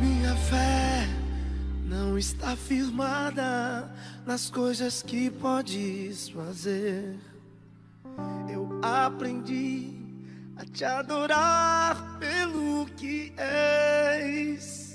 Minha fé não está firmada nas coisas que podes fazer. Eu aprendi a te adorar pelo que és.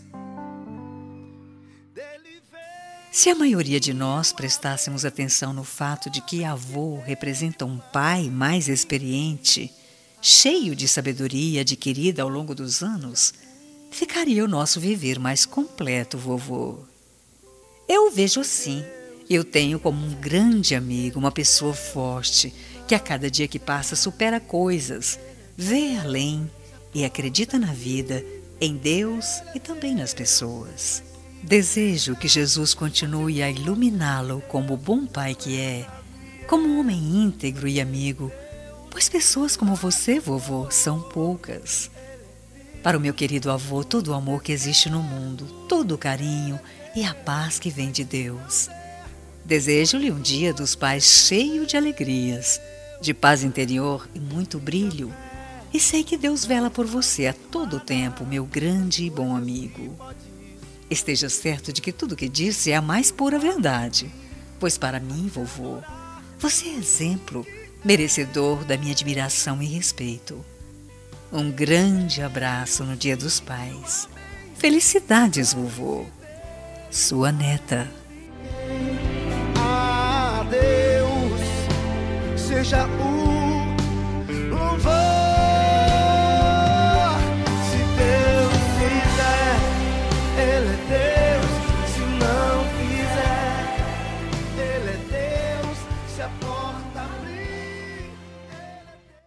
Se a maioria de nós prestássemos atenção no fato de que avô representa um pai mais experiente, cheio de sabedoria adquirida ao longo dos anos, ficaria o nosso viver mais completo, vovô. Eu o vejo assim. Eu tenho como um grande amigo, uma pessoa forte, que a cada dia que passa supera coisas, vê além e acredita na vida, em Deus e também nas pessoas. Desejo que Jesus continue a iluminá-lo como o bom pai que é, como um homem íntegro e amigo, pois pessoas como você, vovô, são poucas. Para o meu querido avô, todo o amor que existe no mundo, todo o carinho e a paz que vem de Deus. Desejo-lhe um dia dos pais cheio de alegrias, de paz interior e muito brilho. E sei que Deus vela por você a todo o tempo, meu grande e bom amigo. Esteja certo de que tudo que disse é a mais pura verdade, pois para mim, vovô, você é exemplo, merecedor da minha admiração e respeito. Um grande abraço no Dia dos Pais. Felicidades, vovô. Sua neta. A Deus seja o